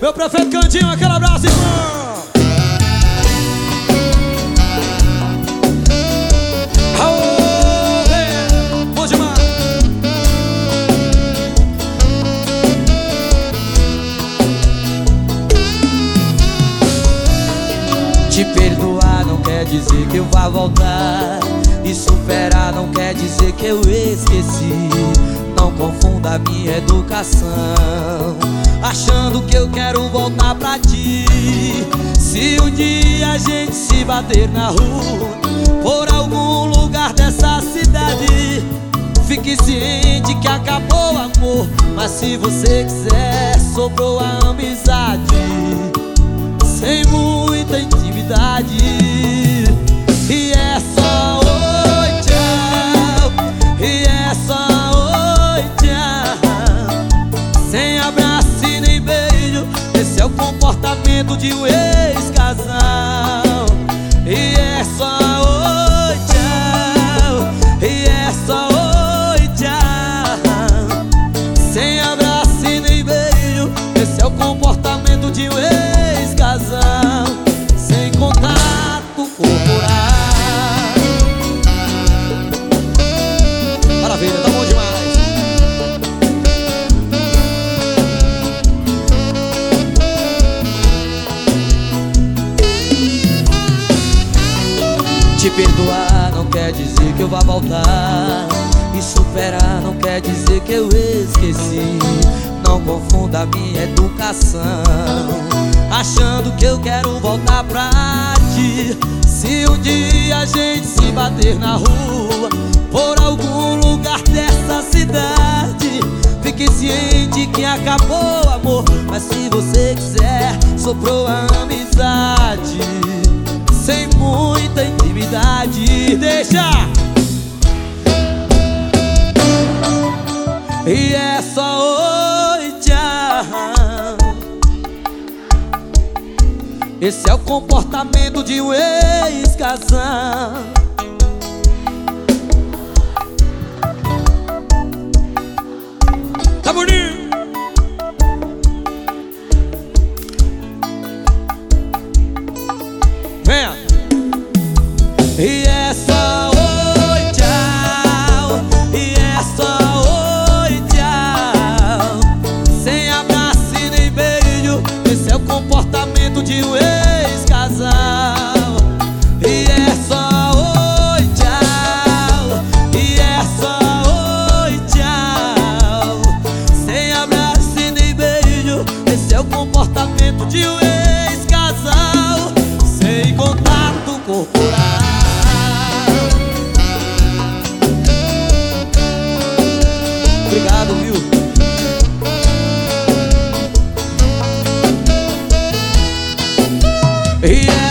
Meu prefeito Candinho, aquele abraço, irmão. Bom demais. Te perdoar não quer dizer que eu vá voltar, e superar não quer dizer que eu esqueci. Não confunda a minha educação achando que eu quero voltar pra ti. Se um dia a gente se bater na rua, por algum lugar dessa cidade, fique ciente que acabou o amor, mas se você quiser, sobrou a amizade, sem muita intimidade. E é só oi, tchau. E é só oi, tchau. Sem abraço e nem beijo. Esse é o comportamento de um ex-casal. E é só oi, tchau. E é só oi, tchau. Sem abraço e nem beijo. Esse é o comportamento de um ex-casal, sem contato corporal. Maravilha, tá bom demais. Te perdoar não quer dizer que eu vá voltar, e superar não quer dizer que eu esqueci. Não confunda a minha educação achando que eu quero voltar pra ti. Se um dia a gente se bater na rua, por algum lugar dessa cidade, fique ciente que acabou o amor, mas se você quiser, sobrou a amizade, sem muita intimidade. Deixa! E é só oi, tchau. Esse é o comportamento de um ex-casal. Tá bonito? Venha! E é só oi, tchau. E é só oi, tchau. Sem abraço e nem beijo. Esse é o comportamento de um ex-casal. E é só oi, tchau. E é só oi, tchau. Sem abraço e nem beijo. Esse é o comportamento de um ex-casal, sem contato corporal. Obrigado, viu? E